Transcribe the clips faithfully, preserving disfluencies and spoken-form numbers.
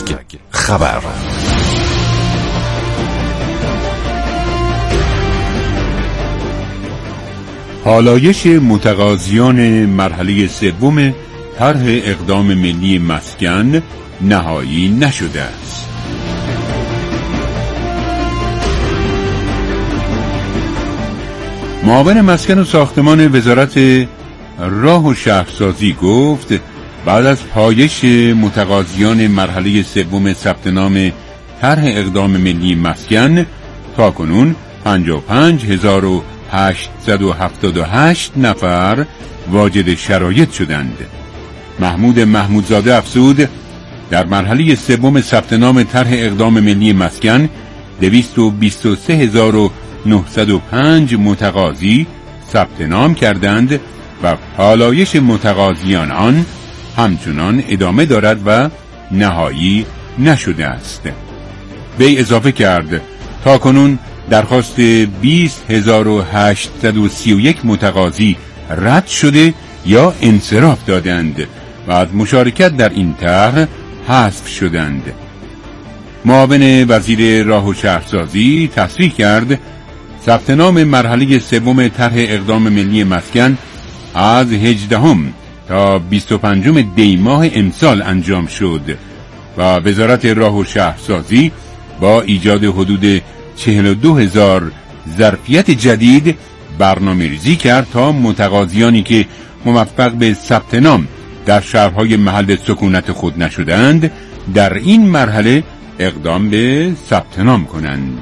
خبر. پالایش متقاضیان مرحله سوم طرح اقدام ملی مسکن نهایی نشده است. معاون مسکن و ساختمان وزارت راه و شهرسازی گفت بعد از پایش متقاضیان مرحله سوم ثبت نام طرح اقدام ملی مسکن تاکنون پنجاه و پنج هزار و هشتصد و هفتاد و هشت نفر واجد شرایط شدند. محمود محمودزاده افزود در مرحله سوم ثبت نام طرح اقدام ملی مسکن دویست و بیست و سه هزار و نهصد و پنج متقاضی ثبت نام کردند و پالایش متقاضیان آن همچنان ادامه دارد و نهایی نشده است. وی اضافه کرد تاکنون درخواست بیست هزار و هشتصد و سی و یک متقاضی رد شده یا انصراف دادند و از مشارکت در این طرح حذف شدند. معاون وزیر راه و شهرسازی تصریح کرد ثبت نام مرحله سوم طرح اقدام ملی مسکن از هجدهم تا بیست و پنجم دی ماه امسال انجام شد و وزارت راه و شهرسازی با ایجاد حدود چهل و دو هزار ظرفیت جدید برنامه‌ریزی کرد تا متقاضیانی که موفق به ثبت نام در شهرهای محل سکونت خود نشدند در این مرحله اقدام به ثبت نام کنند.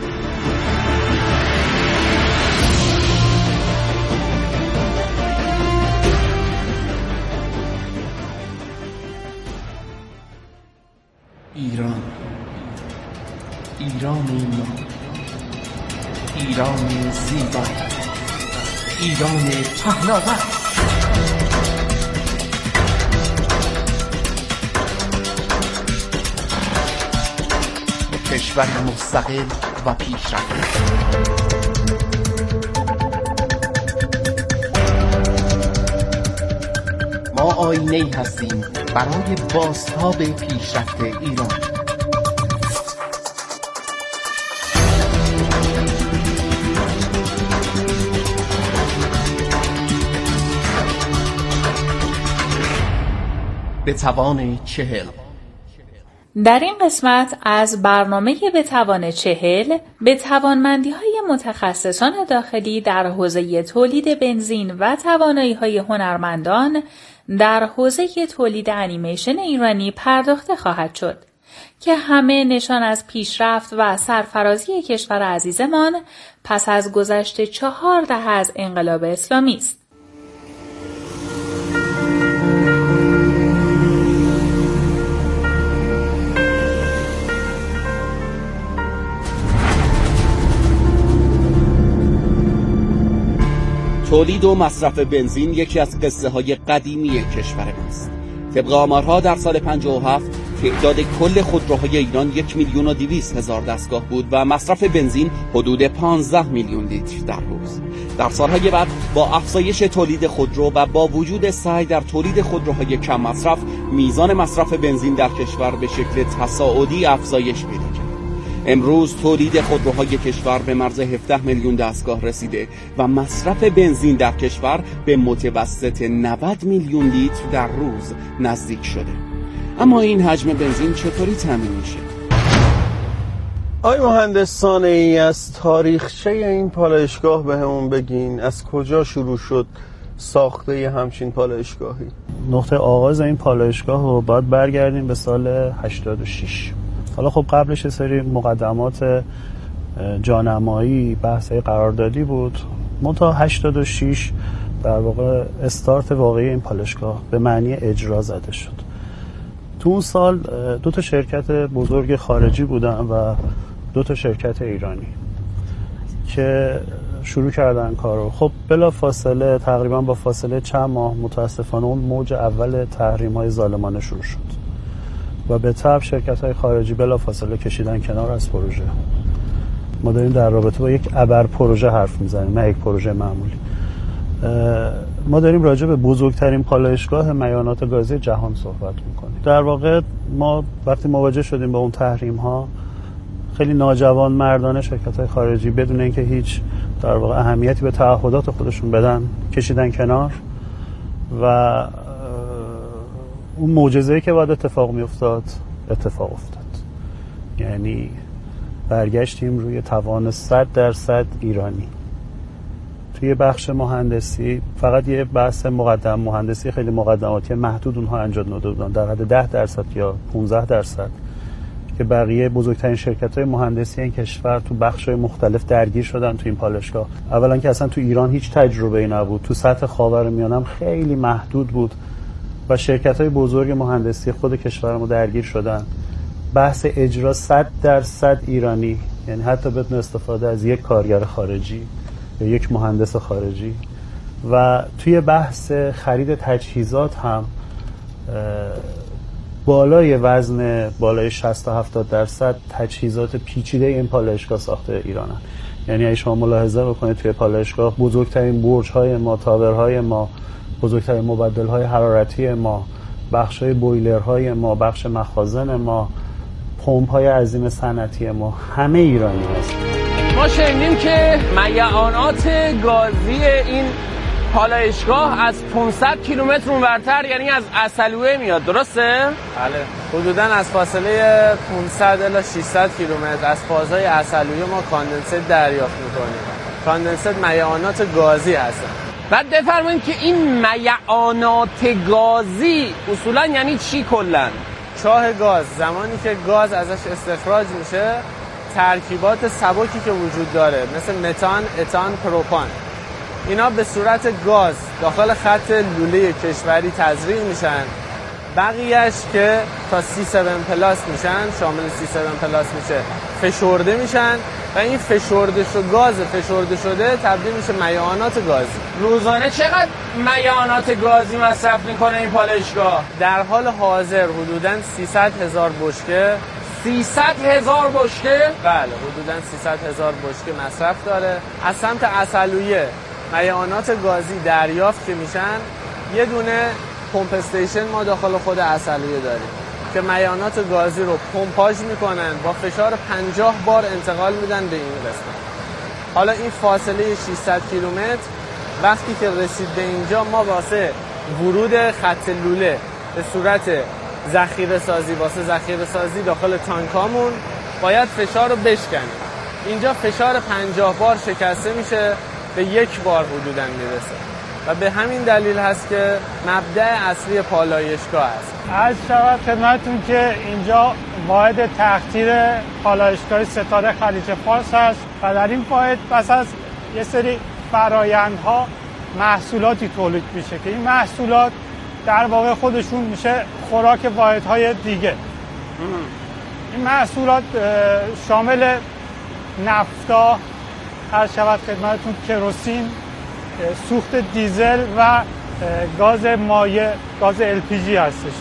ایران، ایران ما، ایران زیبا، ایران پهناور. کشور مستقل و پیشرفته. ما آینه‌ای هستیم برای بازتاب پیشرفت ایران. به توان چهل. در این قسمت از برنامه به توان چهل به توانمندی‌های متخصصان داخلی در حوزه تولید بنزین و توانایی‌های هنرمندان در حوزه تولید انیمیشن ایرانی پرداخته خواهد شد که همه نشان از پیشرفت و سرفرازی کشور عزیزمان پس از گذشت چهار دهه از انقلاب اسلامی است. تولید و مصرف بنزین یکی از قصه های قدیمی کشور ماست. طبق آمارها در سال پنجاه و هفت تعداد کل خودروهای ایران یک میلیون و دویست هزار دستگاه بود و مصرف بنزین حدود پانزده میلیون لیتر در روز. در سالهای بعد با افزایش تولید خودرو و با وجود سعی در تولید خودروهای کم مصرف، میزان مصرف بنزین در کشور به شکل تصاعدی افزایش پیدا کرد. امروز تولید خودروهای کشور به مرز هفده میلیون دستگاه رسیده و مصرف بنزین در کشور به متوسط نود میلیون لیتر در روز نزدیک شده. اما این حجم بنزین چطوری تامین میشه؟ آقای مهندس صانعی، از تاریخچه این پالایشگاه به همون بگین. از کجا شروع شد ساخته ی همچین پالایشگاهی؟ نقطه آغاز این پالایشگاه رو باید برگردیم به سال هشتاد و شش. حالا خب قبلش یه سری مقدمات جانمایی بحث قراردادی بود. منتها هشتاد و شش در واقع استارت واقعی این پالایشگاه به معنی اجرا زده شد. تو اون سال دو تا شرکت بزرگ خارجی بودن و دو تا شرکت ایرانی که شروع کردن کارو. خب بلا فاصله تقریبا با فاصله چند ماه متاسفانه اون موج اول تحریم‌های ظالمانه شروع شد و به تبع شرکت‌های خارجی بلا فاصله کشیدن کنار از پروژه. ما داریم در رابطه با یک ابر پروژه حرف میزنیم، نه یک پروژه معمولی. ما داریم راجع به بزرگترین پالایشگاه میانات گازی جهان صحبت میکنیم. در واقع ما وقتی مواجه شدیم با اون تحریم ها خیلی ناجوان مردانه شرکت های خارجی بدون اینکه هیچ در واقع اهمیتی به تعهدات خودشون بدن کشیدن کنار و اون معجزه‌ای که باید اتفاق میافتاد اتفاق افتاد. یعنی برگشتیم روی توان صد درصد ایرانی. توی بخش مهندسی فقط یه بحث مقدم مهندسی خیلی مقدماتی محدود اونها انجام داده بودن در حد ده درصد یا پانزده درصد که بقیه بزرگترین شرکت‌های مهندسی این کشور تو بخش‌های مختلف درگیر شدن تو این پالایشگاه. اولا که اصلا تو ایران هیچ تجربه‌ای نبود، تو سطح خاورمیانه هم خیلی محدود بود و شرکت‌های بزرگ مهندسی خود کشورمون درگیر شدن. بحث اجرا صد درصد ایرانی، یعنی حتی بدون استفاده از یک کارگر خارجی یا یک مهندس خارجی. و توی بحث خرید تجهیزات هم بالای وزن بالای شصت تا هفتاد درصد تجهیزات پیچیده این پالایشگاه ساخته ایرانن. یعنی اگه شما ملاحظه بکنید توی پالایشگاه بزرگترین برج‌های ما، تاورهای ما، بزرگترین مبدل‌های حرارتی ما، بخش‌های بویلرهای ما، بخش مخازن ما، پمپ‌های عظیم صنعتی ما همه ایرانی هست. ما شنیدیم که میعانات گازی این پالایشگاه از پانصد کیلومتر اونورتر یعنی از عسلویه میاد، درسته؟ بله، حدوداً از فاصله پانصد الی ششصد کیلومتر از فازهای عسلویه ما کاندنسیت دریافت میکنیم. کاندنسیت میعانات گازی هستن. بعد بفرمایید که این میعانات گازی اصولاً یعنی چی کلاً؟ چاه گاز، زمانی که گاز ازش استخراج میشه ترکیبات سبکی که وجود داره مثل متان، اتان، پروپان، اینا به صورت گاز داخل خط لوله کشوری تزریق میشن. بقیهش که تا سی هفت پلاس میشن، شامل سی هفت پلاس میشه، فشرده میشن و این فشرده شده گاز فشرده شده تبدیل میشه میعانات گازی. روزانه چقدر میعانات گازی مصرف میکنه این پالایشگاه؟ در حال حاضر حدوداً سیصد هزار بشکه. سیصد هزار بشکه؟ بله، حدوداً سیصد هزار بشکه مصرف داره. از سمت عسلویه میعانات گازی دریافت که میشن، یه دونه پمپ استیشن ما داخل خود عسلویه داریم که میعانات گازی رو پمپاژ میکنن، با فشار پنجاه بار انتقال میدن به این قسمت. حالا این فاصله ششصد کیلومتر وقتی که رسید به اینجا، ما واسه ورود خط لوله به صورت ذخیره سازی واسه ذخیره سازی داخل تانکامون باید فشار رو بشکنیم. اینجا فشار پنجاه بار شکسته میشه، به یک بار حدوداً میرسه و به همین دلیل هست که مبدأ اصلی پالایشگاه است. عرض شود خدمتتون که اینجا واحد تقطیر پالایشگاه ستاره خلیج فارس هست و در این واحد پس از یه سری فرآیندها محصولاتی تولید میشه که این محصولات در واقع خودشون میشه خوراک واحدهای دیگه. این محصولات شامل نفتا، هر شود خدمتتون کروسین، سوخت دیزل و گاز مایع، گاز ال پی جی هستش.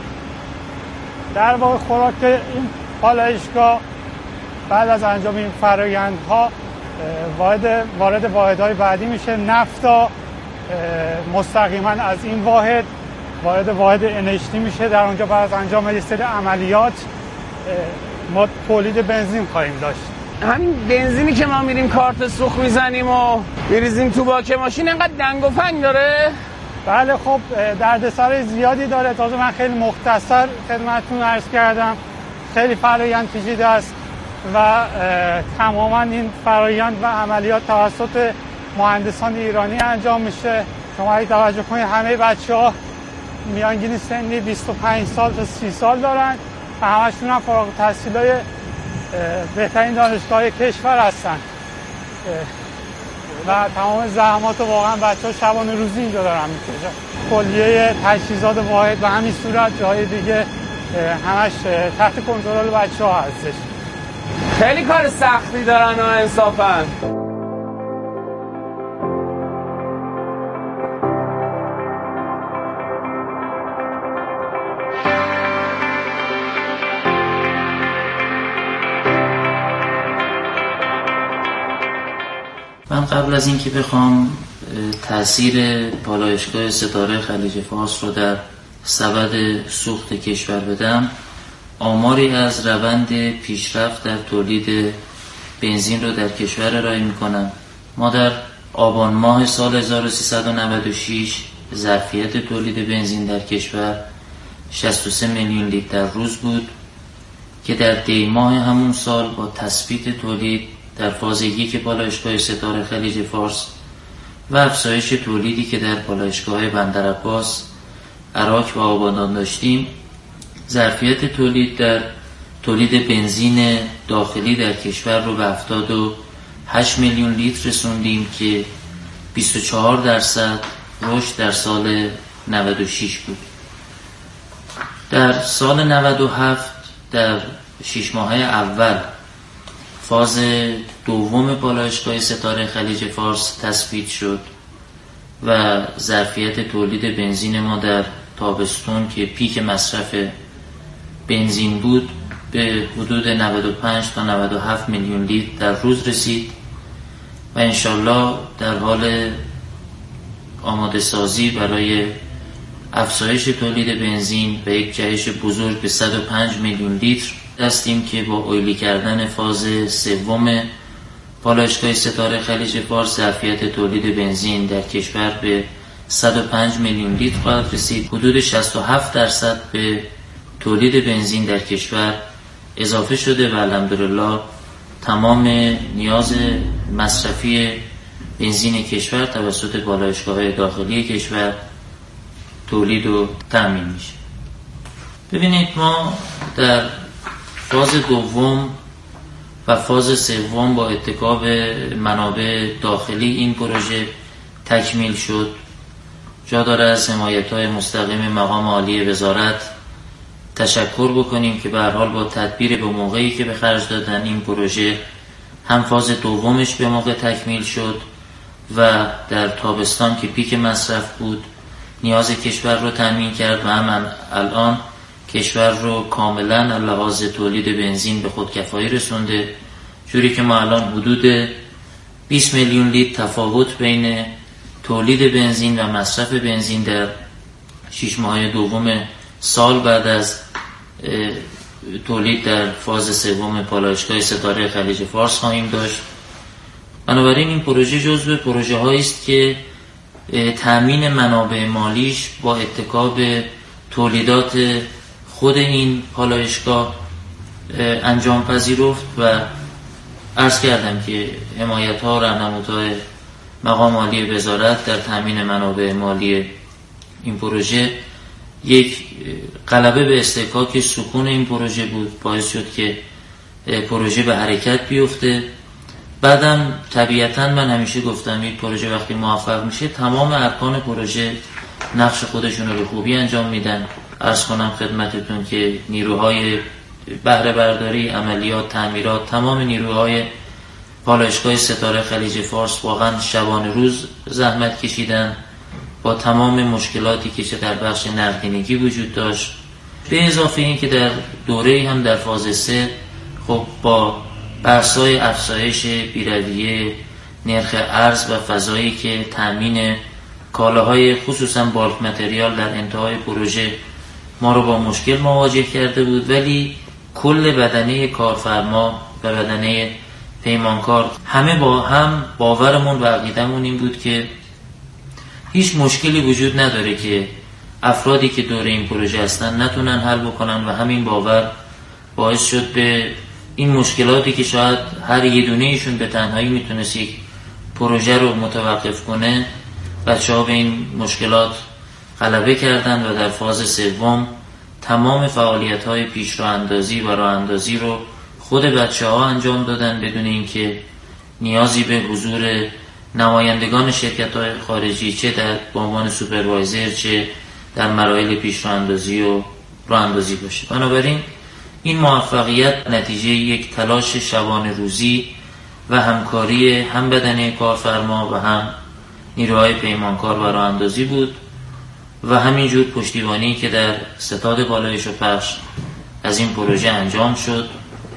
در واقع خوراک این پالایشگاه بعد از انجام این فرآیندها وارد وارد واحدهای بعدی میشه. نفتا مستقیما از این واحد وارد واحد ان اچ دی میشه. در اونجا بعد از انجام یه سری عملیات ما تولید بنزین خواهیم داشت. همین بنزینی که ما میریم کارت سوخت میزنیم و میریزیم تو باک ماشین انقدر دنگ و فنگ داره؟ بله، خب دردسر زیادی داره. تازه من خیلی مختصر خدمتتون عرض کردم، خیلی فرآیند پیچیده است و تماما این فرآیند و عملیات توسط مهندسان ایرانی انجام میشه. شما اگه توجه کنید همه بچه‌ها میانگین سنی بیست و پنج سال تا سی سال دارن و همشون هم فارغ التحصیلای بهترین دانشگاه کشور هستن و تمام زحمات واقعا بچه‌ها شبانه روزی اینجا دارن میکشن. کلیه تجهیزات واحد به همین صورت، جای دیگه همش تحت کنترل بچه‌ها هستش. خیلی کار سختی دارن و انصافا. من قبل از اینکه بخوام تأثیر پالایشگاه ستاره خلیج فارس رو در سبد سوخت کشور بدم، آماری از روند پیشرفت در تولید بنزین رو در کشور ارائه می‌کنم. ما در آبان ماه سال هزار و سیصد و نود و شش ظرفیت تولید بنزین در کشور شصت و سه میلیون لیتر در روز بود که در دی ماه همون سال با تثبیت تولید در فاز یک پالایشگاه ستاره خلیج فارس و افزایش تولیدی که در پالایشگاه بندرعباس، عراق و آبادان داشتیم، ظرفیت تولید در تولید بنزین داخلی در کشور رو به هفتاد و هشت میلیون لیتر رسوندیم که بیست و چهار درصد رشد در سال نود و شش بود. در سال نود و هفت در شش ماهه اول فاز دوم پالایشگاه ستاره خلیج فارس تثبیت شد و ظرفیت تولید بنزین ما در تابستون که پیک مصرف بنزین بود به حدود نود و پنج تا نود و هفت میلیون لیتر در روز رسید و انشالله در حال آماده سازی برای افزایش تولید بنزین و یک جهش بزرگ به صد و پنج میلیون لیتر هستیم که با اویلی کردن فاز سوم پالایشگاه ستاره خلیج فارس ظرفیت تولید بنزین در کشور به صد و پنج میلیون لیتر خواهد رسید. حدود شصت و هفت درصد به تولید بنزین در کشور اضافه شده و الحمدلله تمام نیاز مصرفی بنزین کشور توسط پالایشگاه داخلی کشور تولید و تامین میشه. ببینید ما در فاز دوم و فاز سوم با اتکا به منابع داخلی این پروژه تکمیل شد. جا داره از حمایت‌های مستقیم مقام عالی وزارت تشکر بکنیم که به هر حال با تدبیر به موقعی که به خرج دادن این پروژه هم فاز دومش به موقع تکمیل شد و در تابستان که پیک مصرف بود نیاز کشور رو تامین کرد و هم الان کشور رو کاملا لحاظ تولید بنزین به خودکفایی رسونده، جوری که ما الان حدود بیست میلیون لیتر تفاوت بین تولید بنزین و مصرف بنزین در شش ماه دوم سال بعد از تولید در فاز سوم پالایشگاه ستاره خلیج فارس خواهیم داشت. بنابراین این پروژه جزو پروژه هایی است که تامین منابع مالیش با اتکا به تولیدات خود این پالایشگاه انجام پذیرفت و عرض کردم که حمایت ها و راهنمودهای مقام عالی وزارت در تامین منابع مالی این پروژه یک غلبه به استحقاق سکون این پروژه بود، باعث شد که پروژه به حرکت بیفته. بعدم طبیعتاً من همیشه گفتم این پروژه وقتی موفق میشه تمام ارکان پروژه نقش خودشون رو به خوبی انجام میدن. عرض کنم خدمتتون که نیروهای بهره برداری، عملیات، تعمیرات، تمام نیروهای پالایشگاه ستاره خلیج فارس واقعا شبانه روز زحمت کشیدن با تمام مشکلاتی که چه در بخش نقدینگی وجود داشت، به اضافه این که در دوره هم در فاز سه خب با بحث‌های افزایش بی‌رویه نرخ ارز و فضایی که تامین کالاهای خصوصا بالک متریال در انتهای پروژه ما رو با مشکل مواجه کرده بود، ولی کل بدنه کارفرما و بدنه پیمانکار همه با هم باورمون و عقیدمون این بود که هیچ مشکلی وجود نداره که افرادی که دور این پروژه هستن نتونن حل بکنن و همین باور باعث شد به این مشکلاتی که شاید هر یه دونه ایشون به تنهایی میتونست یک پروژه رو متوقف کنه، بچه ها به این مشکلات غلبه کردن و در فاز سوم تمام فعالیت های پیش راه اندازی و راه اندازی رو خود بچه ها انجام دادن بدون اینکه نیازی به حضور نمایندگان شرکت های خارجی چه در به عنوان سوپروایزر چه در مراحل پیش راه اندازی و راه اندازی باشه. بنابراین این موفقیت نتیجه یک تلاش شبانه روزی و همکاری هم بدنه کارفرما و هم نیروهای پیمانکار و راه اندازی بود و همینجور پشتیبانی که در ستاد پالایش و پخش از این پروژه انجام شد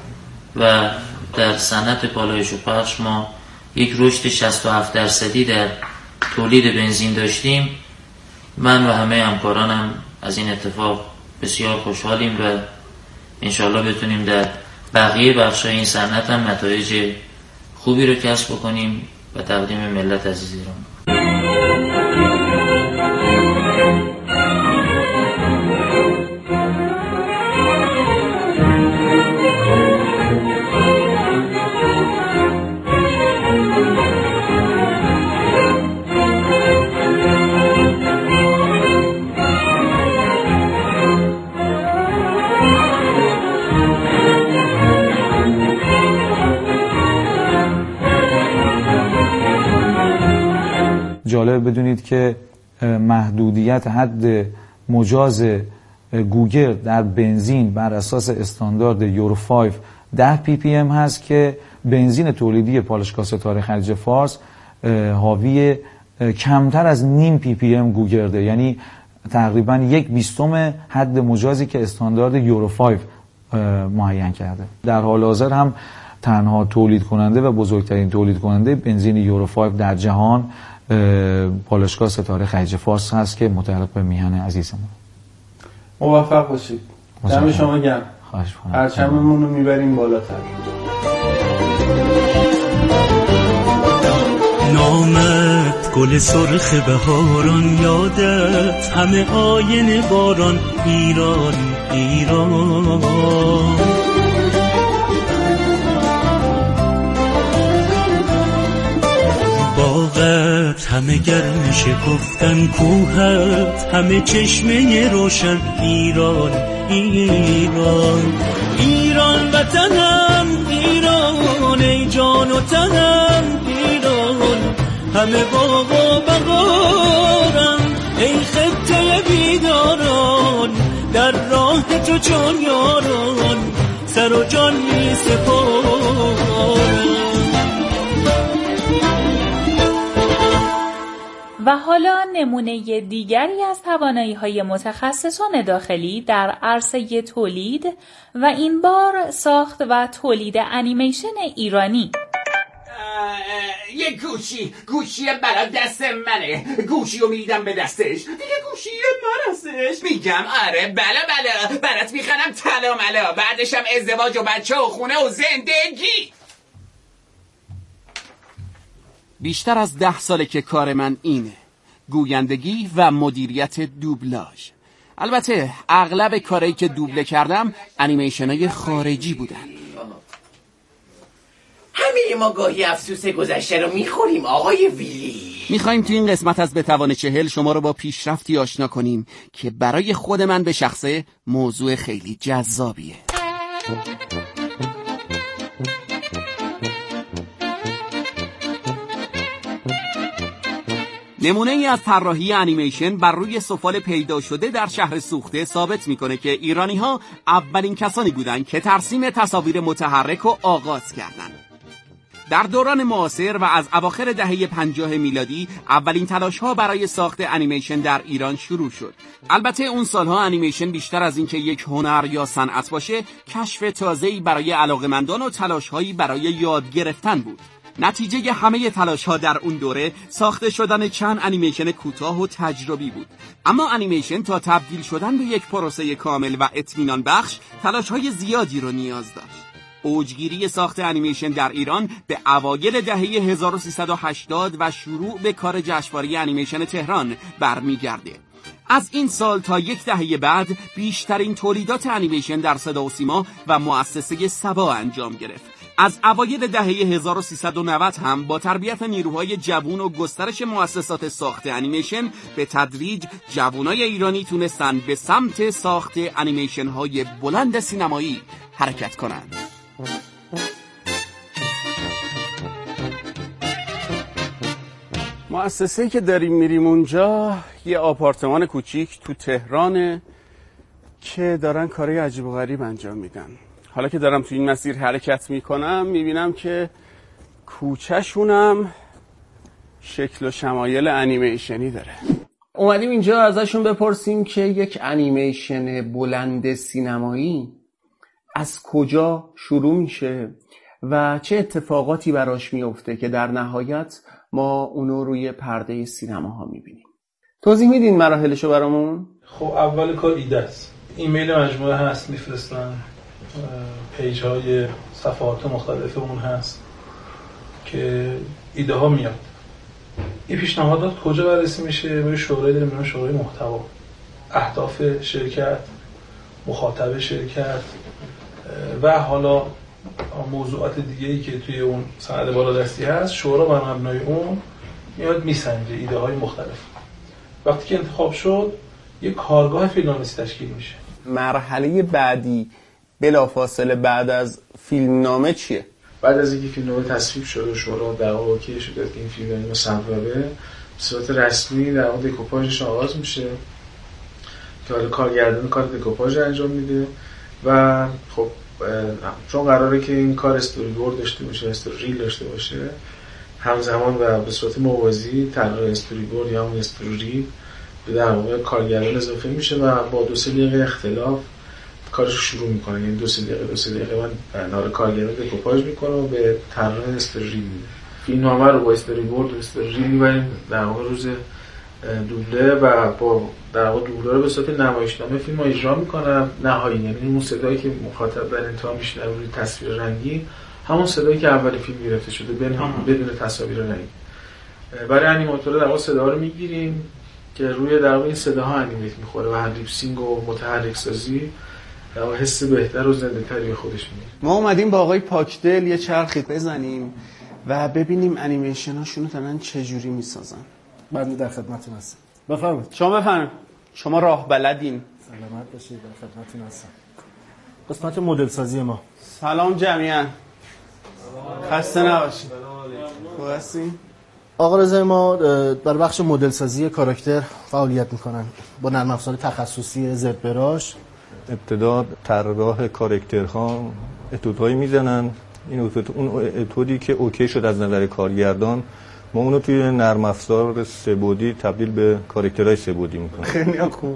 و در صنعت پالایش و پخش ما یک رشد شصت و هفت درصدی در تولید بنزین داشتیم. من و همه همکارانم از این اتفاق بسیار خوشحالیم و انشالله بتونیم در بقیه بخشای این صنعت هم نتایج خوبی رو کسب بکنیم و تقدیم ملت عزیز ایران. جالب بدونید که محدودیت حد مجاز گوگل در بنزین بر اساس استاندارد یورو پنج ده پی پی ام هست که بنزین تولیدی پالایشگاه ستاره خلیج فارس حاوی کمتر از نیم پی پی ام گوگرده، یعنی تقریبا یک بیستم حد مجازی که استاندارد یورو پنج معین کرده. در حال حاضر هم تنها تولید کننده و بزرگترین تولید کننده بنزین یورو پنج در جهان پالایشگاه ستاره خلیج فارس هست که متعلق به میهن عزیزمون. موفق باشید. دم شما گرم. خواهش می‌کنم. پرچممون رو میبریم بالاتر. نامت گل سرخ بهاران، یادت همه آینه باران، ایران ایران. باغت همه گرم شکفتن، کوهت همه چشمه روشن، ایران ایران ایران وطنم، ایران ای جان و تنم، ایران همه باغ و بهارم، ای خطه بیداران، در راه تو چون یاران، سر و جان می سپارم. و حالا نمونه دیگری از توانایی‌های متخصصان داخلی در عرصه تولید و این بار ساخت و تولید انیمیشن ایرانی. یه گوشی گوشی برا دست منه، گوشی رو میدم به دستش، دیگه گوشی من هستش. میگم آره بله بله برات میخنم طلا ملا، بعدشم ازدواج و بچه و خونه و زندگی. بیشتر از ده ساله که کار من اینه، گویندگی و مدیریت دوبلاژ. البته اغلب کارهایی که دوبله کردم انیمیشنای خارجی بودن. همه ما گاهی افسوس گذشته رو میخوریم آقای ویلی. میخوایم تو این قسمت از بتوان چهل شما رو با پیشرفتی آشنا کنیم که برای خود من به شخصه موضوع خیلی جذابیه. نمونه ای از طراحی انیمیشن بر روی سفال پیدا شده در شهر سوخته ثابت میکنه که ایرانی ها اولین کسانی بودن که ترسیم تصاویر متحرک رو آغاز کردند. در دوران معاصر و از اواخر دهه پنجاه میلادی اولین تلاش‌ها برای ساخت انیمیشن در ایران شروع شد. البته اون سالها انیمیشن بیشتر از اینکه یک هنر یا صنعت باشه، کشف تازه‌ای برای علاقه‌مندان و تلاش‌هایی برای یاد گرفتن بود. نتیجه همه تلاش‌ها در اون دوره ساخته شدن چند انیمیشن کوتاه و تجربی بود. اما انیمیشن تا تبدیل شدن به یک پروسه کامل و اطمینان بخش تلاش‌های زیادی رو نیاز داشت. اوجگیری ساخت انیمیشن در ایران به اوایل دهه هزار و سیصد و هشتاد و شروع به کار جشنواره انیمیشن تهران برمیگرده. از این سال تا یک دهه بعد بیشترین تولیدات انیمیشن در صدا و سیما و مؤسسه سبا انجام گرفت. از اوایل دهه هزار و سیصد و نود هم با تربیت نیروهای جوان و گسترش مؤسسات ساخت انیمیشن به تدریج جوانای ایرانی تونستن به سمت ساخت انیمیشن های بلند سینمایی حرکت کنند. مؤسسه‌ای که داریم میریم اونجا یه آپارتمان کوچیک تو تهرانه که دارن کارهای عجیب و غریب انجام میدن. حالا که دارم تو این مسیر حرکت میکنم میبینم که کوچه‌شونم شکل و شمایل انیمیشنی داره. اومدیم اینجا ازشون بپرسیم که یک انیمیشن بلند سینمایی از کجا شروع میشه و چه اتفاقاتی براش میفته که در نهایت ما اونو روی پرده سینماها میبینیم. توضیح میدین مراحلشو برامون؟ خب اول کار ایده است. ایمیل مجموعه هست میفرستن، پیج های صفحات مختلف اون هست که ایده ها میاد. این پیشنهادات کجا بررسی میشه؟ میره شورای داریم، میره شورای محتوا، اهداف شرکت، مخاطب شرکت و حالا موضوعات دیگه‌ای که توی اون سند بالادستی هست. شورا بر مبنای اون میاد میسنجه ایده های مختلف. وقتی که انتخاب شد یک کارگاه فیلمنامه‌نویسی تشکیل میشه. مرحله بعدی بلافاصله بعد از فیلمنامه چیه؟ بعد از اینکه فیلمنامه تصویب شد و شورا در واقع اوکی شد که این فیلم مصوبه به صورت رسمی در واقع دکوپاژش آغاز میشه که حالا کارگردان کار دکوپاژ انجام میده و خب چون قراره که این کار استوری بورد داشته باشه، استوری ریل داشته باشه، همزمان و به صورت موازی طراح استوری بورد یا همون استوری ریل به در واقع کارگردان اضافه میشه و با دو سه دقیقه اختلاف کارش شروع میکنه. یعنی دو سه دقیقه دو سه دقیقه من نار کارگردان دکوپاژ میکنه و به طراح استوری ریل میده. فیلمنامه رو با استوری بورد و استوری ریل میبریم در واقع روز دوبله و با در واقع دوبله رو به صورت نمایشنامه فیلم رو اجرا میکنن نهایی. یعنی اون صدایی که مخاطب در انتها میشنوه روی تصویر رنگی همون صدایی که اول فیلم گرفته شده بدون تصاویر رنگی. برای انیماتورها در واقع صدا رو میگیریم که روی در واقع این صداها انیمیت میخوره و لیپسینگ و متحرک سازی در واقع حس بهتر و زنده تری به خودش میده. ما اومدیم با آقای پاکدل یه چرخی بزنیم و ببینیم انیمیشناشون رو دارن چه جوری میسازن. بنده در خدمتتون هستم. بفرمایید. شما بفرمایید. شما راه بلدین. سلامت باشید، در خدمتتون هستم. قسمت مدل سازی ما. سلام جميعا. خسته نباشید. خوب هستین؟ آقا رضا ما در بخش مدل سازی کاراکتر فعالیت میکنن با نرم افزار تخصصی زد براش. ابتدا طراح کاراکترها اتودهایی میزنن. این اتود اون اتودی که اوکی شد از نظر کارگردان ما اونو توی نرم افزار سه‌بعدی تبدیل به کاراکترهای سه‌بعدی میکنیم. خیلی خوب.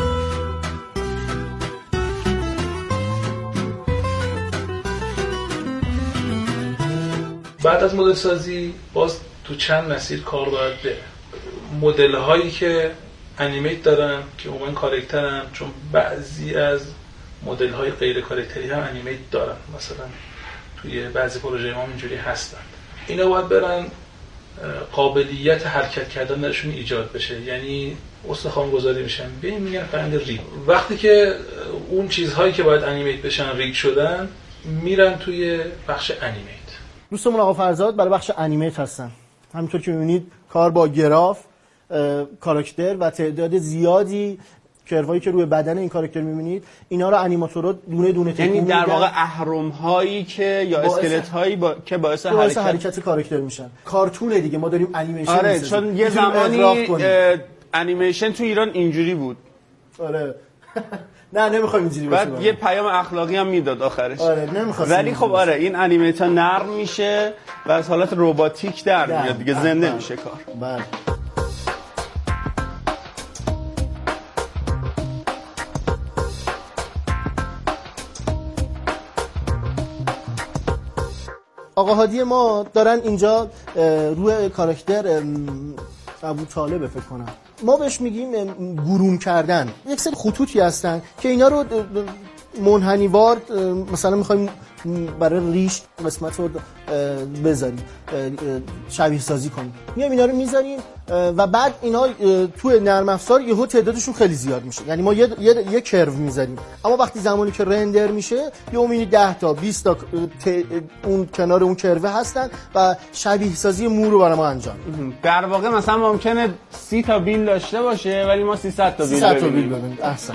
بعد از مدل سازی باز تو چند مسیر کار باید بره. مدل هایی که انیمیت دارن که عموما کاراکترن، چون بعضی از مدل های غیر کاراکتری هم انیمیت دارن، مثلا توی بعضی پروژه ما اینجوری هستن. اینا باید برن قابلیت حرکت کردن درشون ایجاد بشه، یعنی استخوان گذاری میشن، ببین میگن فرآیند ریگ. وقتی که اون چیزهایی که باید انیمیت بشن ریگ شدن میرن توی بخش انیمیت. دوستمون آقا فرزاد برای بخش انیمیت هستن. همونطور که می‌بینید کار با گراف، کاراکتر و تعداد زیادی کروایی که روی بدن این کاراکتر می‌بینید اینا رو انیماتورها دونه دونه تکون میدن. یعنی در واقع اهرم هایی که یا اسکلت هایی با... که باعث, باعث حرکت... حرکت کاراکتر میشن. کارتونه دیگه، ما داریم انیمیشن آره می‌سازیم. چون یه زمانی انیمیشن تو ایران اینجوری بود. آره نه نمیخوایم اینجوری باشه. بعد یه پیام اخلاقی هم میداد آخرش. آره نمیخوایم. ولی خب آره این انیمیتا نرم میشه و از حالت رباتیک در میاد دیگه، زنده بله. میشه کار. بله. آقا هادی ما دارن اینجا روی کاراکتر ابو طالب فکر کنم ما بهش میگیم گروم کردن. یک سری خطوطی هستن که اینا رو منحنیوار مثلا میخوایم برای ریش قسمت رو بذاریم، شبیه سازی کنیم، میایم اینا رو میذاریم و بعد اینا توی نرم افزار یهو تعدادشون خیلی زیاد میشه. یعنی ما یه یه, یه کرو میذاریم، اما وقتی زمانی که رندر میشه یه میبینی ده تا بیست تا اون کنار اون کروه هستن و شبیه سازی مو رو برای ما انجام میدن. در واقع مثلا ممکنه سی تا بیل داشته باشه ولی ما سیصد تا بیل سیصد تا بیل ببینیم. احسن.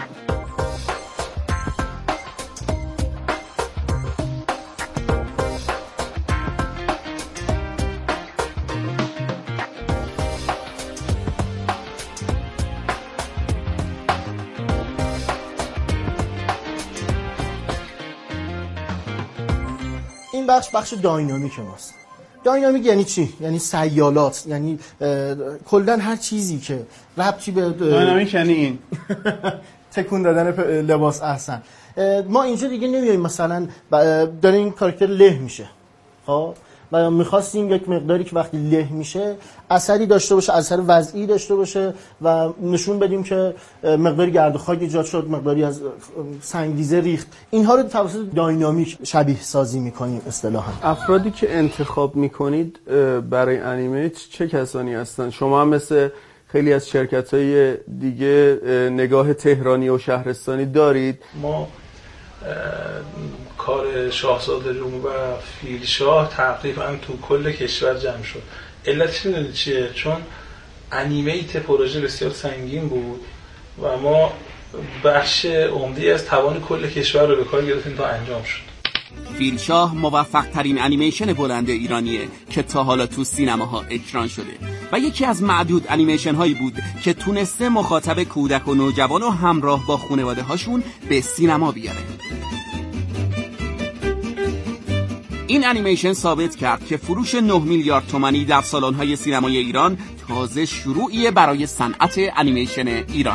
این بخش بخش داینامیک ماست. داینامیک یعنی چی؟ یعنی سیالات، یعنی کلا هر چیزی که ربطی به داینامیک یعنی این تکون دادن لباس. احسن. ما اینجا دیگه نمیایم مثلا داره این کاراکتر له میشه، خب و میخواستیم یک مقداری که وقتی له میشه اثری داشته باشه، اثر وضعی داشته باشه و نشون بدیم که مقداری گرد و خاک ایجاد شد، مقداری از سنگریزه ریخت. اینها رو توسط داینامیک شبیه سازی میکنیم اصطلاحا. افرادی که انتخاب میکنید برای انیمیت چه کسانی هستن؟ شما هم مثل خیلی از شرکت‌های دیگه نگاه تهرانی و شهرستانی دارید؟ ما کار شاهزاده روم و فیلشاه تقریبا تو کل کشور جمع شد. علتش میدونید چیه؟ چون انیمیت پروژه بسیار سنگین بود و ما بخش عمده‌ای از توان کل کشور رو به کار گرفتیم تا انجام شد. فیلشاه موفق ترین انیمیشن بلند ایرانیه که تا حالا تو سینماها اکران شده و یکی از معدود انیمیشن هایی بود که تونسته مخاطب کودک و نوجوان و همراه با خانواده هاشون به سینما بیاره. این انیمیشن ثابت کرد که فروش نه میلیارد تومانی در سالن‌های سینمای ایران تازه شروعیه برای صنعت انیمیشن ایران.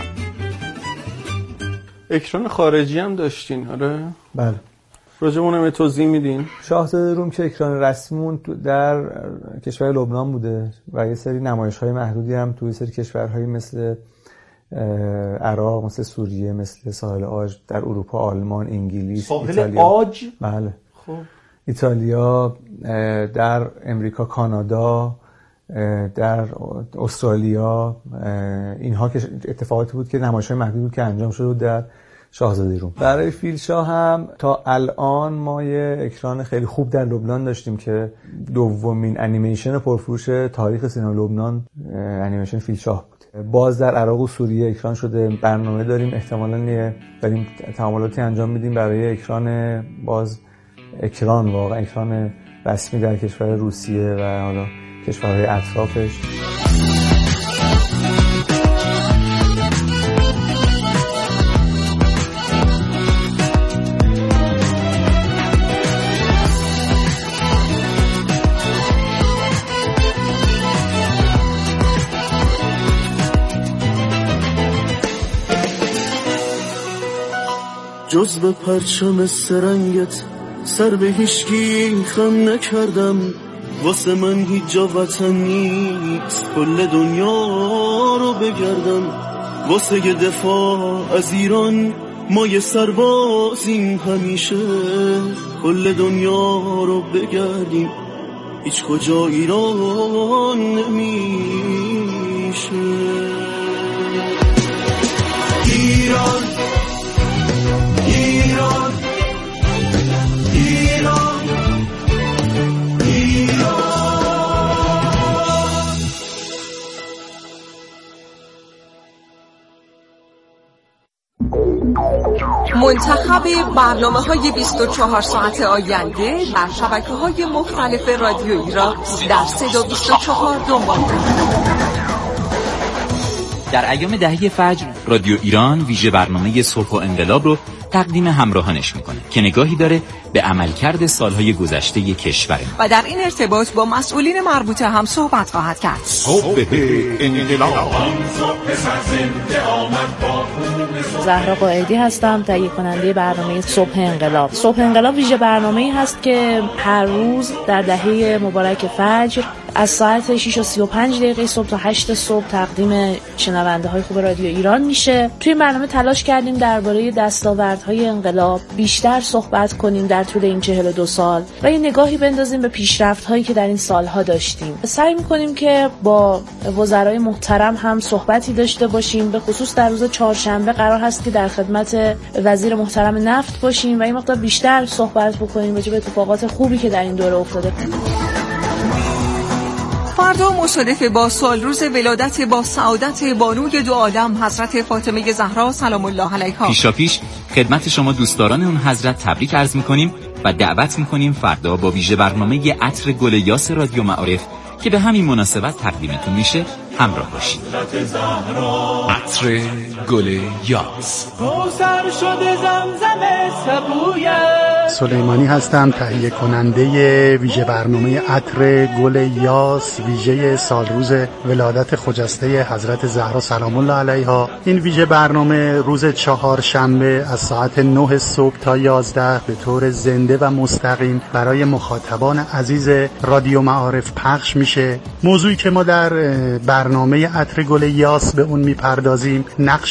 اکران خارجی هم داشتین؟ آره بله. راجبونم توضیح میدین؟ شاهزاده روم که اکران رسمیمون در کشور لبنان بوده و یه سری نمایش‌های محدودی هم توی سری کشورهایی مثل عراق، مثل سوریه، مثل ساحل عاج در اروپا، آلمان، انگلیس، ساحل ایتالیا. عاج؟ بله. خب ایتالیا، در امریکا، کانادا، در استرالیا، اینها که اتفاقاتی بود که نمایش‌های محدودی بود که انجام شد در شاهزاده روم. برای فیلشاه هم تا الان ما یه اکران خیلی خوب در لبنان داشتیم که دومین انیمیشن پرفروش تاریخ سینما لبنان انیمیشن فیلشاه بود. باز در عراق و سوریه اکران شده. برنامه داریم احتمالاً داریم تعاملاتی انجام میدیم برای اکران باز اکران واقعا اکران رسمی در کشور روسیه و حالا کشورهای اطرافش. جز به پرچم سرنگت سر به هیچکی خم نکردم، واسه من هیچ جا وطن نیست، کل دنیا رو بگردم، واسه دفاع از ایران ما یه سربازیم همیشه، کل دنیا رو بگردیم هیچ کجا ایران نمیشه. ایران ایران ایران ایران منتخب برنامه‌های بیست و چهار ساعت آینده در شبکه‌های مختلف رادیو ایران در صدا بیست و چهار دنبال کنید. در ایام دهه فجر رادیو ایران ویژه برنامه صبح و انقلاب رو تقدیم همراهانش میکنه که نگاهی داره به عملکرد سالهای گذشته کشور و در این ارتباط با مسئولین مربوطه هم صحبت خواهد کرد. صبح انقلاب. زهرا قائدی هستم، تهیه کننده برنامه صبح انقلاب. صبح انقلاب ویژه برنامه‌ای هست که هر روز در دهه مبارک فجر از ساعت شش و سی و پنج دقیقه صبح تا هشت صبح تقدیم شنونده های خوب رادیو ایران میشه. توی این برنامه تلاش کردیم درباره دستاوردهای انقلاب بیشتر صحبت کنیم در طول این چهل و دو سال و یه نگاهی بندازیم به پیشرفت‌هایی که در این سالها داشتیم. سعی می‌کنیم که با وزرای محترم هم صحبتی داشته باشیم، به خصوص در روز چهارشنبه قرار هست که در خدمت وزیر محترم نفت باشیم و این مقدار بیشتر صحبت بکنیم راجع به اتفاقات خوبی که در این دوره افتاده. فردا مصادف با سال روز ولادت با سعادت بانوی دو عالم حضرت فاطمه زهرا سلام الله علیها، پیشا پیش خدمت شما دوستداران اون حضرت تبریک عرض می‌کنیم و دعوت می‌کنیم فردا با ویژه برنامه عطر گل یاس رادیو معارف که به همین مناسبت تقدیمتون میشه همراه باشید. عطر گل یاس سر شده زمزم سبویه سلیمانی هستم، تهیه کننده ویژه برنامه عطر گل یاس، ویژه سالروز ولادت خجسته حضرت زهرا سلام الله علیها. این ویژه برنامه روز چهارشنبه از ساعت نه صبح تا یازده به طور زنده و مستقیم برای مخاطبان عزیز رادیو معارف پخش میشه. موضوعی که ما در برنامه عطر گل یاس به اون میپردازیم نقش